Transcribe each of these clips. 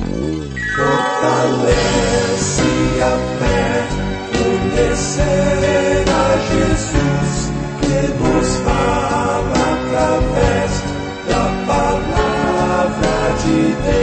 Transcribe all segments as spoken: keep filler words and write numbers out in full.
Fortalece a fé, conhecer a Jesus, que nos fala através da palavra de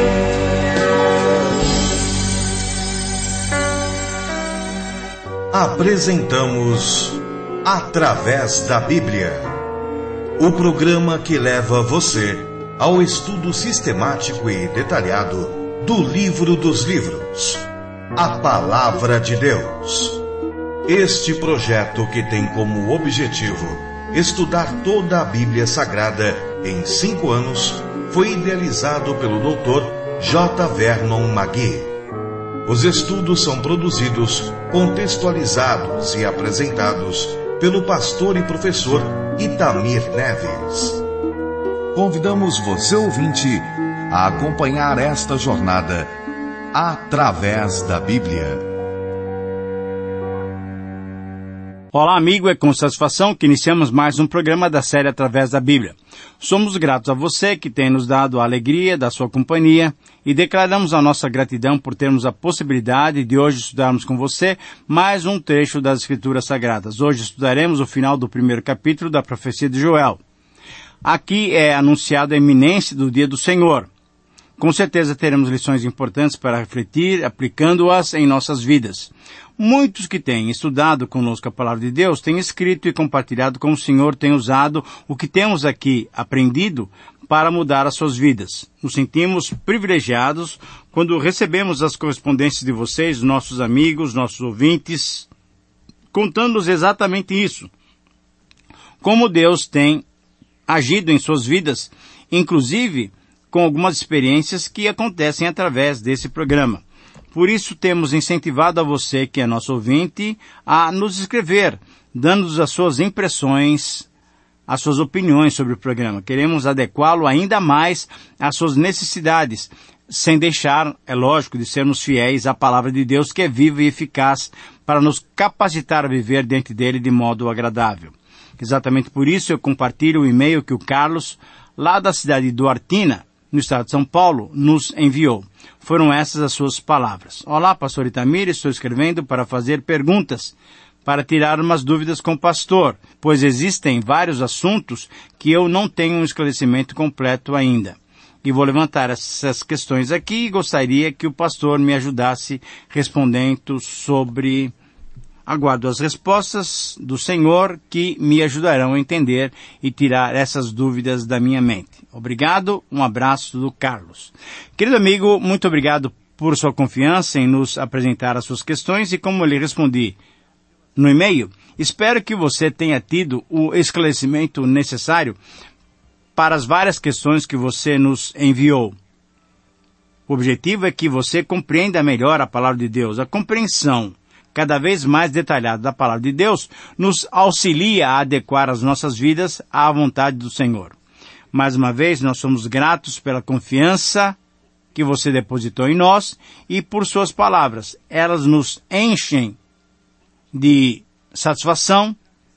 Deus. Apresentamos Através da Bíblia, o programa que leva você ao estudo sistemático e detalhado do livro dos livros, a Palavra de Deus. Este projeto, que tem como objetivo estudar toda a Bíblia Sagrada em cinco anos, foi idealizado pelo doutor J. Vernon Magui. Os estudos são produzidos, contextualizados e apresentados pelo pastor e professor Itamir Neves. Convidamos você, ouvinte, a acompanhar esta jornada através da Bíblia. Olá, amigo, é com satisfação que iniciamos mais um programa da série Através da Bíblia. Somos gratos a você que tem nos dado a alegria da sua companhia e declaramos a nossa gratidão por termos a possibilidade de hoje estudarmos com você mais um trecho das Escrituras Sagradas. Hoje estudaremos o final do primeiro capítulo da profecia de Joel. Aqui é anunciada a iminência do dia do Senhor. Com certeza teremos lições importantes para refletir, aplicando-as em nossas vidas. Muitos que têm estudado conosco a Palavra de Deus têm escrito e compartilhado como o Senhor tem usado o que temos aqui aprendido para mudar as suas vidas. Nos sentimos privilegiados quando recebemos as correspondências de vocês, nossos amigos, nossos ouvintes, contando-nos exatamente isso. Como Deus tem agido em suas vidas, inclusive com algumas experiências que acontecem através desse programa. Por isso temos incentivado a você, que é nosso ouvinte, a nos escrever, dando-nos as suas impressões, as suas opiniões sobre o programa. Queremos adequá-lo ainda mais às suas necessidades, sem deixar, é lógico, de sermos fiéis à palavra de Deus, que é viva e eficaz para nos capacitar a viver diante dele de modo agradável. Exatamente por isso eu compartilho o e-mail que o Carlos, lá da cidade de Duartina, no estado de São Paulo, nos enviou. Foram essas as suas palavras. Olá, pastor Itamir, estou escrevendo para fazer perguntas, para tirar umas dúvidas com o pastor, pois existem vários assuntos que eu não tenho um esclarecimento completo ainda. E vou levantar essas questões aqui e gostaria que o pastor me ajudasse respondendo sobre... Aguardo as respostas do Senhor que me ajudarão a entender e tirar essas dúvidas da minha mente. Obrigado, um abraço do Carlos. Querido amigo, muito obrigado por sua confiança em nos apresentar as suas questões e como eu lhe respondi no e-mail, espero que você tenha tido o esclarecimento necessário para as várias questões que você nos enviou. O objetivo é que você compreenda melhor a palavra de Deus. A compreensão cada vez mais detalhada da palavra de Deus nos auxilia a adequar as nossas vidas à vontade do Senhor. Mais uma vez, nós somos gratos pela confiança que você depositou em nós e por suas palavras. Elas nos enchem de satisfação,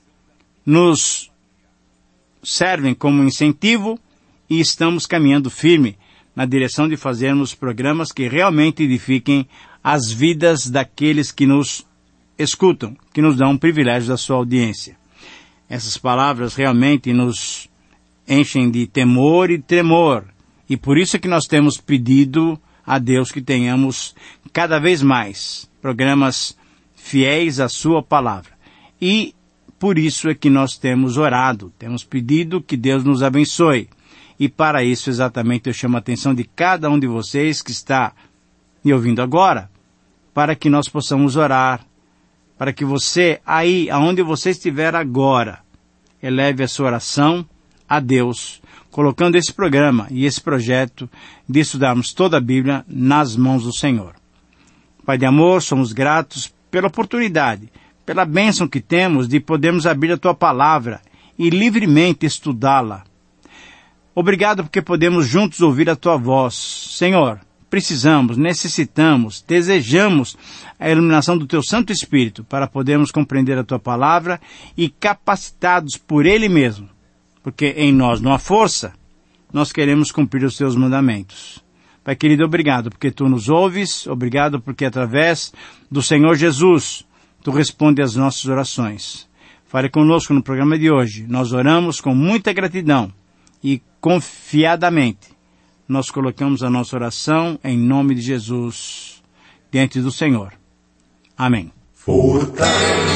nos servem como incentivo e estamos caminhando firme na direção de fazermos programas que realmente edifiquem as vidas daqueles que nos escutam, que nos dão o privilégio da sua audiência. Essas palavras realmente nos enchem de temor e tremor, e por isso é que nós temos pedido a Deus que tenhamos cada vez mais programas fiéis à sua palavra. E por isso é que nós temos orado, temos pedido que Deus nos abençoe. E para isso exatamente eu chamo a atenção de cada um de vocês que está me ouvindo agora, para que nós possamos orar, para que você, aí, aonde você estiver agora, eleve a sua oração a Deus, colocando esse programa e esse projeto de estudarmos toda a Bíblia nas mãos do Senhor. Pai de amor, somos gratos pela oportunidade, pela bênção que temos de podermos abrir a Tua Palavra e livremente estudá-la. Obrigado porque podemos juntos ouvir a Tua voz. Senhor, precisamos, necessitamos, desejamos a iluminação do Teu Santo Espírito para podermos compreender a Tua Palavra e capacitados por Ele mesmo, porque em nós não há força, nós queremos cumprir os Teus mandamentos. Pai querido, obrigado porque Tu nos ouves, obrigado porque através do Senhor Jesus, Tu responde às nossas orações. Fale conosco no programa de hoje. Nós oramos com muita gratidão e confiadamente nós colocamos a nossa oração em nome de Jesus diante do Senhor. Amém. Fortalece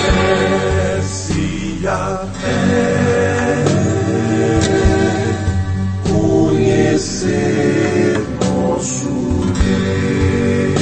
a fé, conhecer nosso Deus.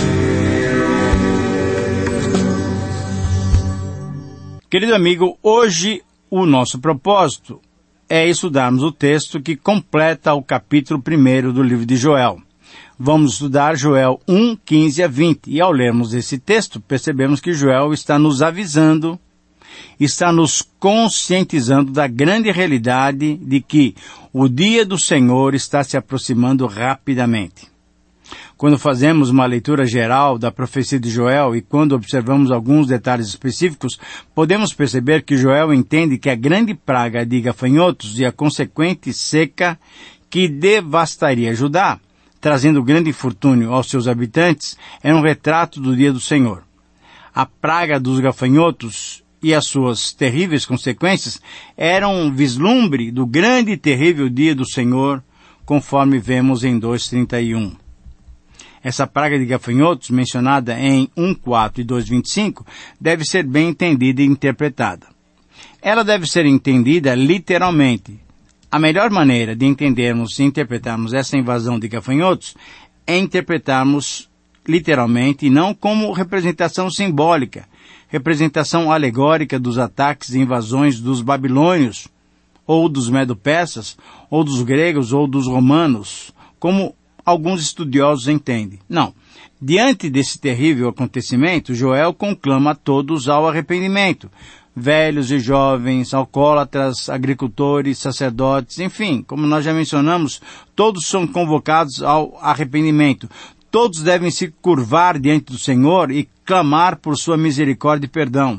Querido amigo, hoje o nosso propósito é estudarmos o texto que completa o capítulo primeiro do livro de Joel. Vamos estudar Joel um, quinze a vinte, e ao lermos esse texto, percebemos que Joel está nos avisando, está nos conscientizando da grande realidade de que o dia do Senhor está se aproximando rapidamente. Quando fazemos uma leitura geral da profecia de Joel e quando observamos alguns detalhes específicos, podemos perceber que Joel entende que a grande praga de gafanhotos e a consequente seca que devastaria Judá, trazendo grande infortúnio aos seus habitantes, é um retrato do dia do Senhor. A praga dos gafanhotos e as suas terríveis consequências eram um vislumbre do grande e terrível dia do Senhor, conforme vemos em dois, trinta e um. Essa praga de gafanhotos, mencionada em um, quatro e dois, vinte e cinco, deve ser bem entendida e interpretada. Ela deve ser entendida literalmente. A melhor maneira de entendermos e interpretarmos essa invasão de gafanhotos é interpretarmos literalmente e não como representação simbólica, representação alegórica dos ataques e invasões dos babilônios, ou dos medo-persas, ou dos gregos, ou dos romanos, como alguns estudiosos entendem. Não. Diante desse terrível acontecimento, Joel conclama a todos ao arrependimento. Velhos e jovens, alcoólatras, agricultores, sacerdotes, enfim, como nós já mencionamos, todos são convocados ao arrependimento. Todos devem se curvar diante do Senhor e clamar por sua misericórdia e perdão.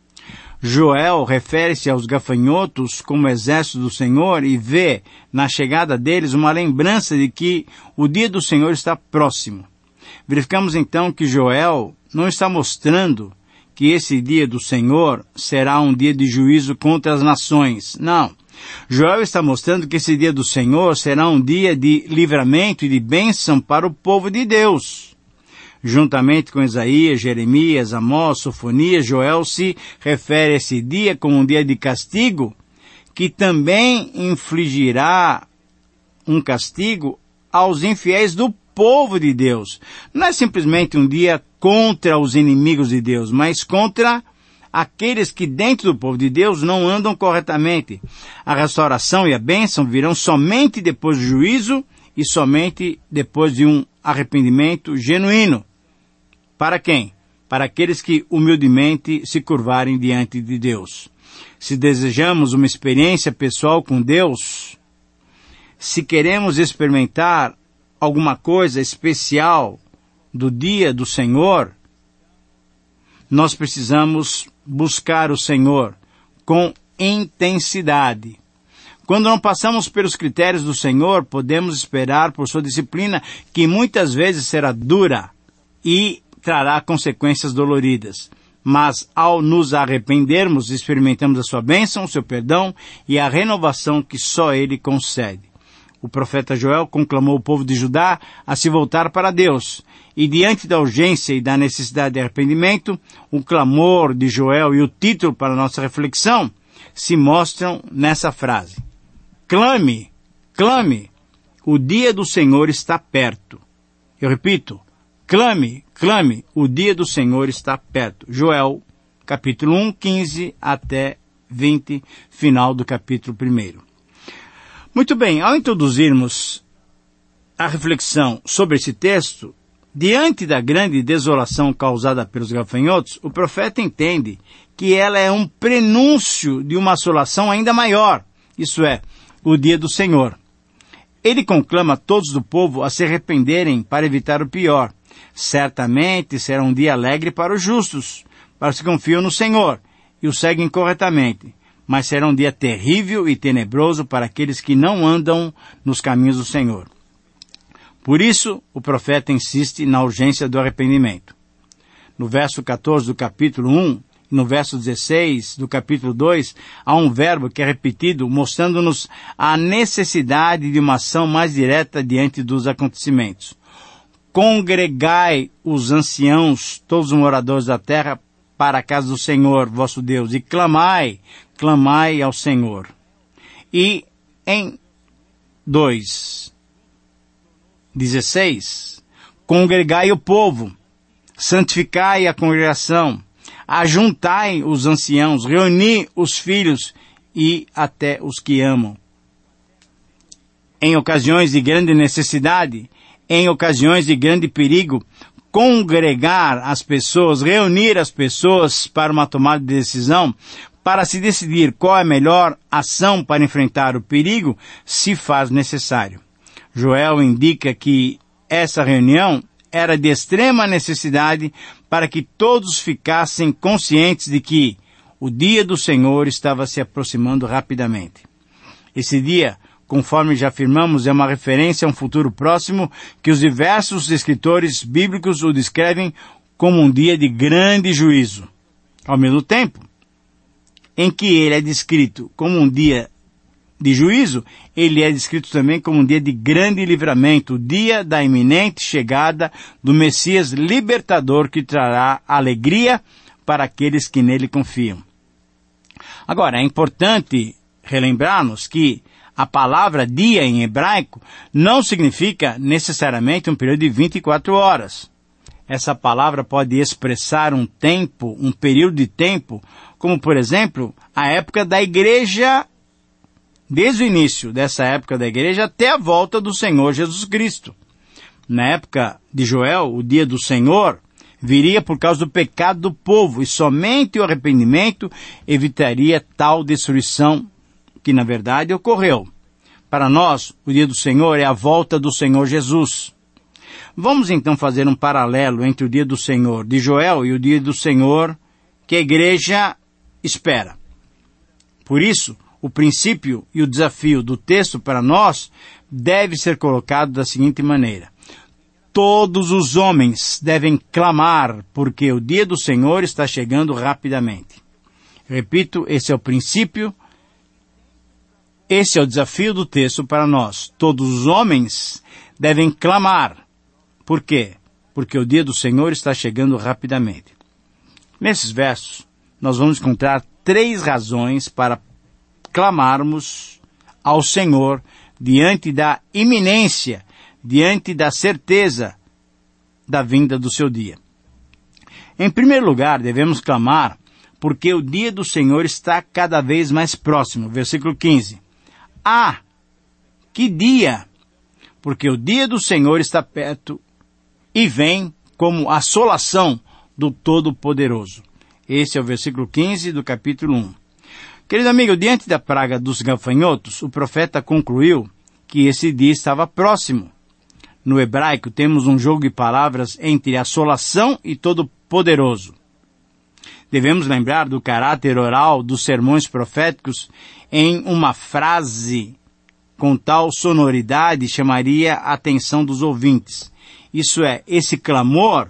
Joel refere-se aos gafanhotos como exército do Senhor e vê na chegada deles uma lembrança de que o dia do Senhor está próximo. Verificamos então que Joel não está mostrando que esse dia do Senhor será um dia de juízo contra as nações. Não. Joel está mostrando que esse dia do Senhor será um dia de livramento e de bênção para o povo de Deus. Juntamente com Isaías, Jeremias, Amós, Sofonias, Joel se refere a esse dia como um dia de castigo, que também infligirá um castigo aos infiéis do povo de Deus. Não é simplesmente um dia contra os inimigos de Deus, mas contra aqueles que dentro do povo de Deus não andam corretamente. A restauração e a bênção virão somente depois do juízo e somente depois de um arrependimento genuíno. Para quem? Para aqueles que humildemente se curvarem diante de Deus. Se desejamos uma experiência pessoal com Deus, se queremos experimentar alguma coisa especial do dia do Senhor, nós precisamos buscar o Senhor com intensidade. Quando não passamos pelos critérios do Senhor, podemos esperar por sua disciplina, que muitas vezes será dura e trará consequências doloridas. Mas ao nos arrependermos, experimentamos a sua bênção, o seu perdão e a renovação que só Ele concede. O profeta Joel conclamou o povo de Judá a se voltar para Deus. E diante da urgência e da necessidade de arrependimento, o clamor de Joel e o título para a nossa reflexão se mostram nessa frase. Clame, clame, o dia do Senhor está perto. Eu repito, clame, clame, o dia do Senhor está perto. Joel, capítulo um, quinze até vinte, final do capítulo um. Muito bem, ao introduzirmos a reflexão sobre esse texto, diante da grande desolação causada pelos gafanhotos, o profeta entende que ela é um prenúncio de uma assolação ainda maior, isso é, o dia do Senhor. Ele conclama todos do povo a se arrependerem para evitar o pior. Certamente será um dia alegre para os justos, para os que confiam no Senhor e o seguem corretamente. Mas será um dia terrível e tenebroso para aqueles que não andam nos caminhos do Senhor. Por isso, o profeta insiste na urgência do arrependimento. No verso quatorze do capítulo um, e no verso dezesseis do capítulo dois, há um verbo que é repetido, mostrando-nos a necessidade de uma ação mais direta diante dos acontecimentos. Congregai os anciãos, todos os moradores da terra, para a casa do Senhor, vosso Deus, e clamai, clamai ao Senhor. E em dois, dezesseis, congregai o povo, santificai a congregação, ajuntai os anciãos, reuni os filhos e até os que amam. Em ocasiões de grande necessidade, em ocasiões de grande perigo, congregar as pessoas, reunir as pessoas para uma tomada de decisão, para se decidir qual é a melhor ação para enfrentar o perigo, se faz necessário. Joel indica que essa reunião era de extrema necessidade para que todos ficassem conscientes de que o dia do Senhor estava se aproximando rapidamente. Esse dia, conforme já afirmamos, é uma referência a um futuro próximo que os diversos escritores bíblicos o descrevem como um dia de grande juízo. Ao mesmo tempo em que ele é descrito como um dia de juízo, ele é descrito também como um dia de grande livramento, o dia da iminente chegada do Messias libertador que trará alegria para aqueles que nele confiam. Agora, é importante relembrarmos que a palavra dia em hebraico não significa necessariamente um período de vinte e quatro horas. Essa palavra pode expressar um tempo, um período de tempo, como por exemplo, a época da igreja, desde o início dessa época da igreja até a volta do Senhor Jesus Cristo. Na época de Joel, o dia do Senhor viria por causa do pecado do povo, e somente o arrependimento evitaria tal destruição que na verdade ocorreu. Para nós, o dia do Senhor é a volta do Senhor Jesus. Vamos então fazer um paralelo entre o dia do Senhor de Joel e o dia do Senhor que a igreja espera. Por isso, o princípio e o desafio do texto para nós deve ser colocado da seguinte maneira: todos os homens devem clamar, porque o dia do Senhor está chegando rapidamente. Repito, esse é o princípio. Esse é o desafio do texto para nós. Todos os homens devem clamar. Por quê? Porque o dia do Senhor está chegando rapidamente. Nesses versos, nós vamos encontrar três razões para clamarmos ao Senhor diante da iminência, diante da certeza da vinda do seu dia. Em primeiro lugar, devemos clamar porque o dia do Senhor está cada vez mais próximo. Versículo quinze. Ah, que dia! Porque o dia do Senhor está perto e vem como assolação do Todo-Poderoso. Esse é o versículo quinze do capítulo um. Querido amigo, diante da praga dos gafanhotos, o profeta concluiu que esse dia estava próximo. No hebraico temos um jogo de palavras entre assolação e Todo-Poderoso. Devemos lembrar do caráter oral dos sermões proféticos em uma frase com tal sonoridade chamaria a atenção dos ouvintes. Isso é, esse clamor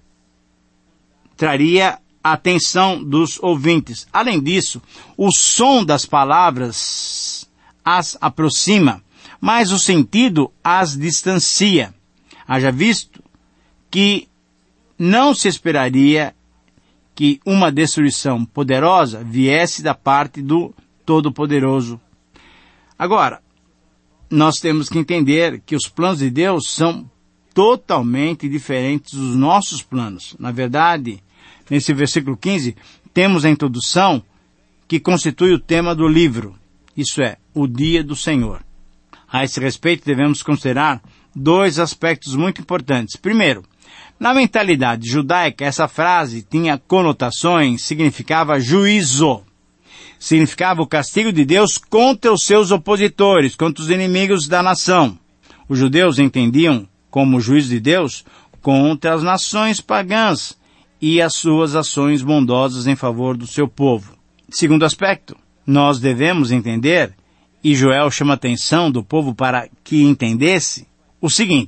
traria a atenção dos ouvintes. Além disso, o som das palavras as aproxima, mas o sentido as distancia. Haja visto que não se esperaria que uma destruição poderosa viesse da parte do Todo-Poderoso. Agora, nós temos que entender que os planos de Deus são totalmente diferentes dos nossos planos. Na verdade, nesse versículo quinze, temos a introdução que constitui o tema do livro. Isso é, o dia do Senhor. A esse respeito, devemos considerar dois aspectos muito importantes. Primeiro, na mentalidade judaica, essa frase tinha conotações, significava juízo. Significava o castigo de Deus contra os seus opositores, contra os inimigos da nação. Os judeus entendiam como o juízo de Deus contra as nações pagãs e as suas ações bondosas em favor do seu povo. Segundo aspecto, nós devemos entender, e Joel chama a atenção do povo para que entendesse, o seguinte: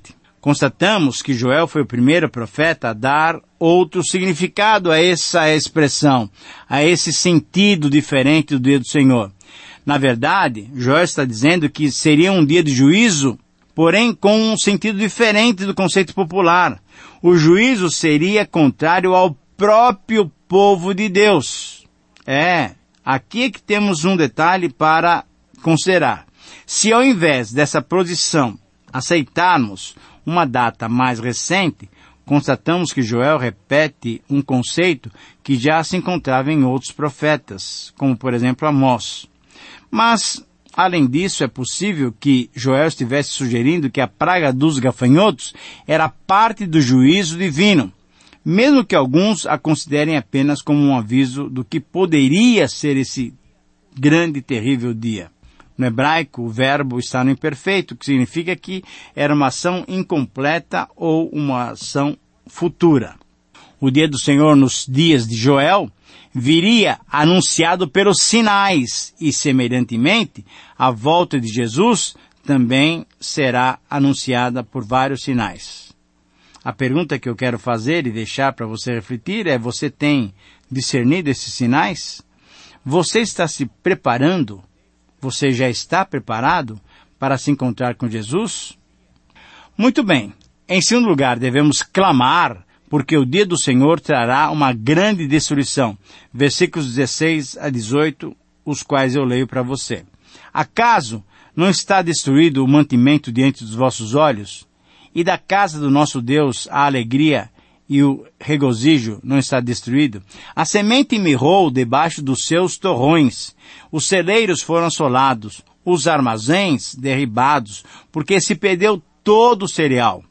Constatamos que Joel foi o primeiro profeta a dar outro significado a essa expressão, a esse sentido diferente do dia do Senhor. Na verdade, Joel está dizendo que seria um dia de juízo, porém com um sentido diferente do conceito popular. O juízo seria contrário ao próprio povo de Deus. É, aqui é que temos um detalhe para considerar. Se ao invés dessa posição aceitarmos uma data mais recente, constatamos que Joel repete um conceito que já se encontrava em outros profetas, como por exemplo Amós. Mas, além disso, é possível que Joel estivesse sugerindo que a praga dos gafanhotos era parte do juízo divino, mesmo que alguns a considerem apenas como um aviso do que poderia ser esse grande e terrível dia. No hebraico, o verbo está no imperfeito, que significa que era uma ação incompleta ou uma ação futura. O dia do Senhor nos dias de Joel viria anunciado pelos sinais e, semelhantemente, a volta de Jesus também será anunciada por vários sinais. A pergunta que eu quero fazer e deixar para você refletir é: você tem discernido esses sinais? Você está se preparando? Você já está preparado para se encontrar com Jesus? Muito bem. Em segundo lugar, devemos clamar, porque o dia do Senhor trará uma grande destruição. Versículos dezesseis a dezoito, os quais eu leio para você. Acaso não está destruído o mantimento diante dos vossos olhos? E da casa do nosso Deus a alegria e o regozijo não está destruído? A semente mirrou debaixo dos seus torrões, os celeiros foram assolados, os armazéns derribados, porque se perdeu todo o cereal.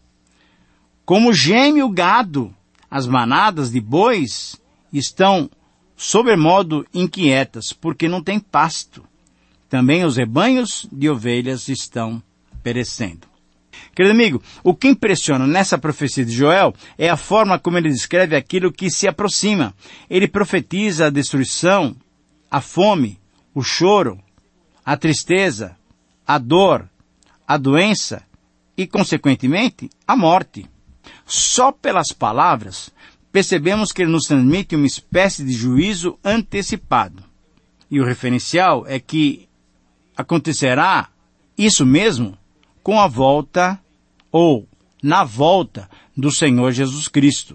Como geme o gado, as manadas de bois estão sobremodo inquietas, porque não tem pasto. Também os rebanhos de ovelhas estão perecendo. Querido amigo, o que impressiona nessa profecia de Joel é a forma como ele descreve aquilo que se aproxima. Ele profetiza a destruição, a fome, o choro, a tristeza, a dor, a doença e, consequentemente, a morte. Só pelas palavras, percebemos que ele nos transmite uma espécie de juízo antecipado. E o referencial é que acontecerá isso mesmo com a volta ou na volta do Senhor Jesus Cristo.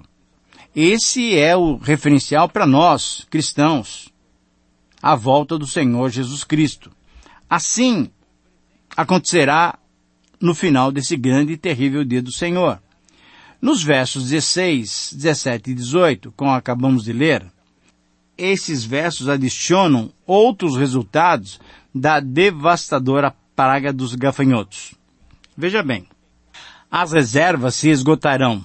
Esse é o referencial para nós, cristãos. A volta do Senhor Jesus Cristo. Assim acontecerá no final desse grande e terrível dia do Senhor. Nos versos dezesseis, dezessete e dezoito, como acabamos de ler, esses versos adicionam outros resultados da devastadora praga dos gafanhotos. Veja bem, as reservas se esgotarão.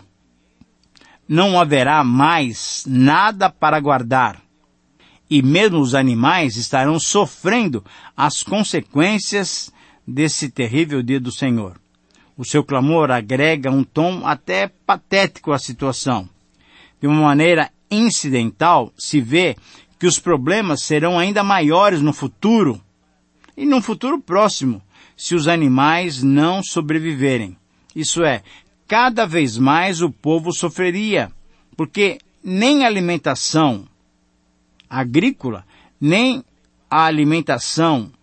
Não haverá mais nada para guardar. E mesmo os animais estarão sofrendo as consequências desse terrível dia do Senhor. O seu clamor agrega um tom até patético à situação. De uma maneira incidental, se vê que os problemas serão ainda maiores no futuro, e num futuro próximo, se os animais não sobreviverem. Isso é, cada vez mais o povo sofreria, porque nem a alimentação agrícola, nem a alimentação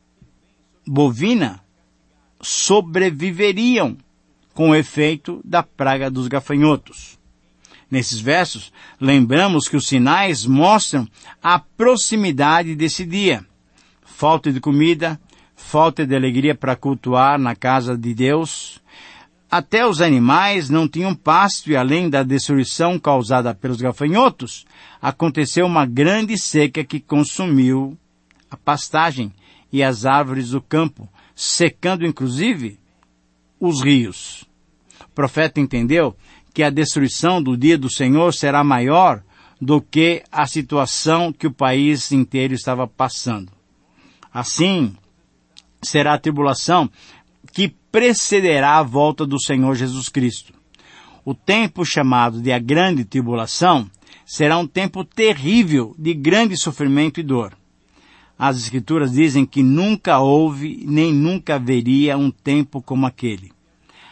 bovina sobreviveriam com o efeito da praga dos gafanhotos. Nesses versos, lembramos que os sinais mostram a proximidade desse dia. Falta de comida, falta de alegria para cultuar na casa de Deus. Até os animais não tinham pasto e, além da destruição causada pelos gafanhotos, aconteceu uma grande seca que consumiu a pastagem e as árvores do campo, secando inclusive os rios. O profeta entendeu que a destruição do dia do Senhor será maior do que a situação que o país inteiro estava passando. Assim, será a tribulação que precederá a volta do Senhor Jesus Cristo. O tempo chamado de a grande tribulação será um tempo terrível de grande sofrimento e dor. As Escrituras dizem que nunca houve nem nunca haveria um tempo como aquele.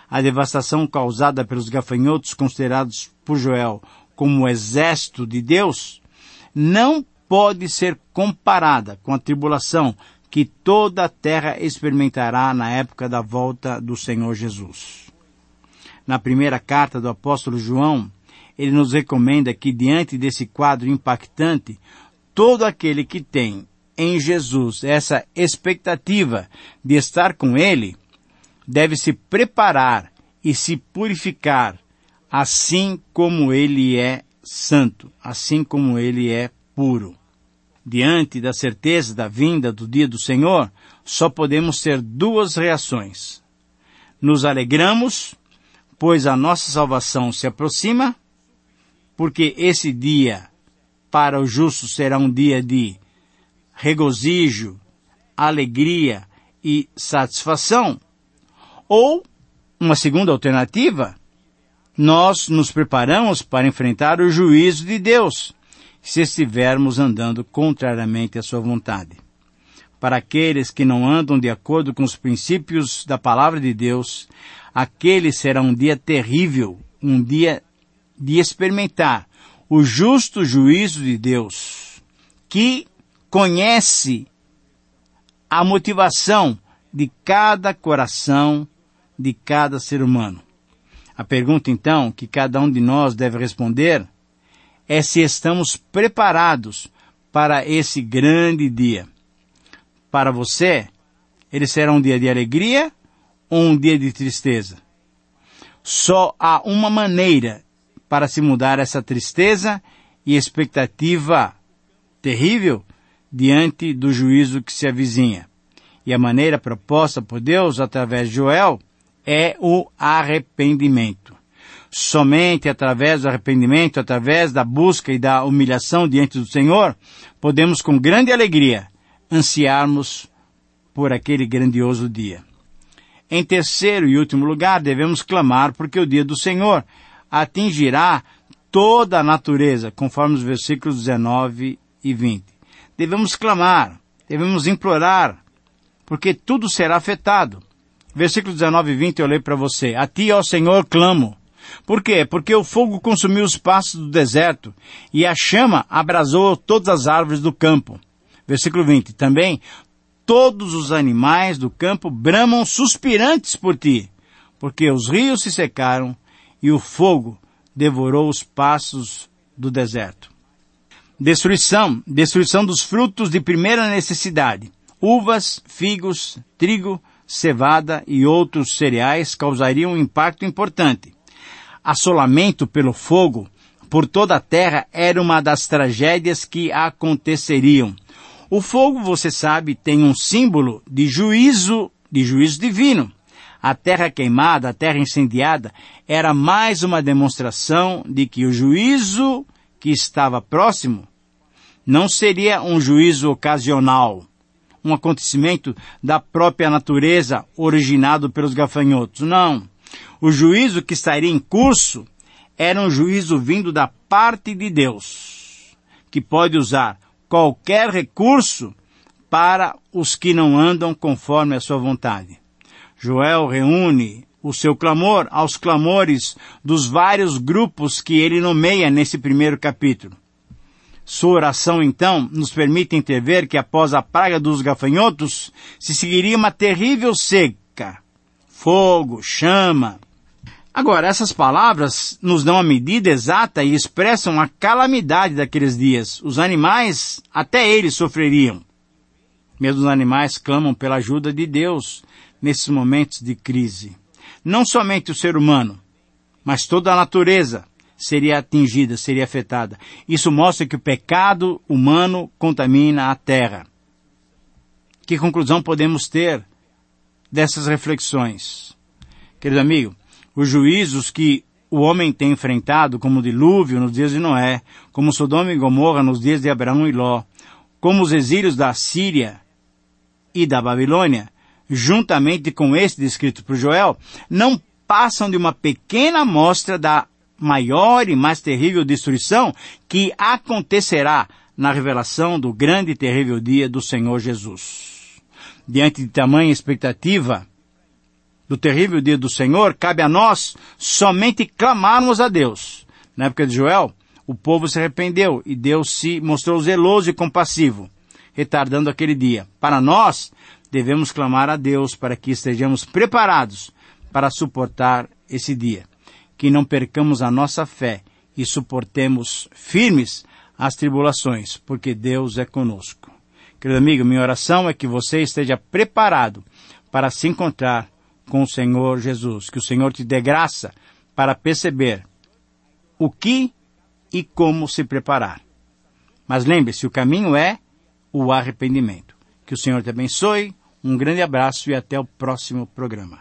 a devastação causada pelos gafanhotos considerados por Joel como o exército de Deus, não pode ser comparada com a tribulação que toda a terra experimentará na época da volta do Senhor Jesus. Na primeira carta do apóstolo João, ele nos recomenda que, diante desse quadro impactante, todo aquele que tem em Jesus essa expectativa de estar com Ele, deve se preparar e se purificar, assim como Ele é santo, assim como Ele é puro. Diante da certeza da vinda do dia do Senhor, só podemos ter duas reações. Nos alegramos, pois a nossa salvação se aproxima, porque esse dia para o justo será um dia de regozijo, alegria e satisfação. Ou, uma segunda alternativa, nós nos preparamos para enfrentar o juízo de Deus, se estivermos andando contrariamente à sua vontade. Para aqueles que não andam de acordo com os princípios da palavra de Deus, aquele será um dia terrível, um dia de experimentar o justo juízo de Deus, que conhece a motivação de cada coração, de cada ser humano. A pergunta, então, que cada um de nós deve responder é se estamos preparados para esse grande dia. Para você, ele será um dia de alegria ou um dia de tristeza? Só há uma maneira para se mudar essa tristeza e expectativa terrível diante do juízo que se avizinha. E a maneira proposta por Deus através de Joel é o arrependimento. Somente através do arrependimento, através da busca e da humilhação diante do Senhor, podemos com grande alegria ansiarmos por aquele grandioso dia. Em terceiro e último lugar, devemos clamar porque o dia do Senhor atingirá toda a natureza, conforme os versículos dezenove e vinte. Devemos clamar, devemos implorar, porque tudo será afetado. Versículos dezenove e vinte eu leio para você. A ti, ó Senhor, clamo. Por quê? Porque o fogo consumiu os pastos do deserto e a chama abrasou todas as árvores do campo. Versículo vinte. Também todos os animais do campo bramam suspirantes por ti, porque os rios se secaram e o fogo devorou os pastos do deserto. Destruição, destruição dos frutos de primeira necessidade. Uvas, figos, trigo, cevada e outros cereais causariam um impacto importante. Assolamento pelo fogo por toda a terra era uma das tragédias que aconteceriam. O fogo, você sabe, tem um símbolo de juízo, de juízo divino. A terra queimada, a terra incendiada, era mais uma demonstração de que o juízo que estava próximo não seria um juízo ocasional, um acontecimento da própria natureza originado pelos gafanhotos. Não. O juízo que estaria em curso era um juízo vindo da parte de Deus, que pode usar qualquer recurso para os que não andam conforme a sua vontade. Joel reúne o seu clamor aos clamores dos vários grupos que ele nomeia nesse primeiro capítulo. Sua oração, então, nos permite entrever que após a praga dos gafanhotos, se seguiria uma terrível seca, fogo, chama. Agora, essas palavras nos dão a medida exata e expressam a calamidade daqueles dias. Os animais, até eles sofreriam. Mesmo os animais clamam pela ajuda de Deus nesses momentos de crise. Não somente o ser humano, mas toda a natureza seria atingida, seria afetada. Isso mostra que o pecado humano contamina a terra. Que conclusão podemos ter dessas reflexões? Querido amigo, os juízos que o homem tem enfrentado, como o dilúvio nos dias de Noé, como Sodoma e Gomorra nos dias de Abraão e Ló, como os exílios da Síria e da Babilônia, juntamente com esse descrito por Joel, não passam de uma pequena amostra da maior e mais terrível destruição que acontecerá na revelação do grande e terrível dia do Senhor Jesus. Diante de tamanha expectativa, do terrível dia do Senhor, cabe a nós somente clamarmos a Deus. Na época de Joel, o povo se arrependeu e Deus se mostrou zeloso e compassivo, retardando aquele dia. Para nós, devemos clamar a Deus para que estejamos preparados para suportar esse dia. Que não percamos a nossa fé e suportemos firmes as tribulações, porque Deus é conosco. Querido amigo, minha oração é que você esteja preparado para se encontrar com o Senhor Jesus. Que o Senhor te dê graça para perceber o que e como se preparar. Mas lembre-se, o caminho é o arrependimento. Que o Senhor te abençoe, um grande abraço e até o próximo programa.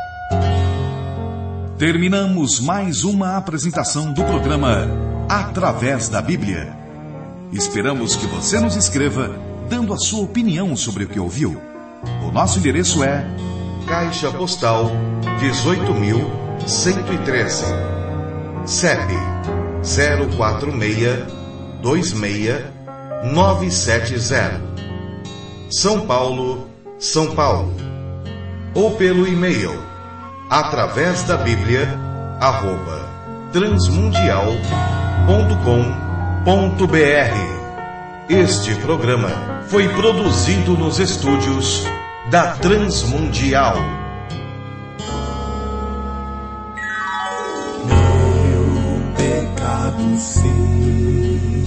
Terminamos mais uma apresentação do programa Através da Bíblia. Esperamos que você nos escreva dando a sua opinião sobre o que ouviu. O nosso endereço é Caixa Postal dezoito mil cento e treze, C E P zero quatro seis dois seis nove sete zero, São Paulo, São Paulo. Ou pelo e-mail através da Bíblia arroba transmundial ponto com ponto br. Este programa foi produzido nos estúdios da Transmundial. Meu pecado se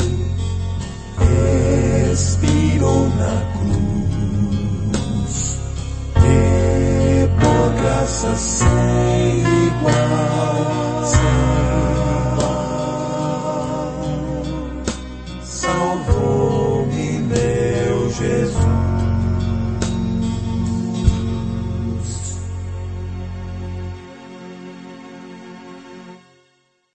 expirou na cruz, e por graça sem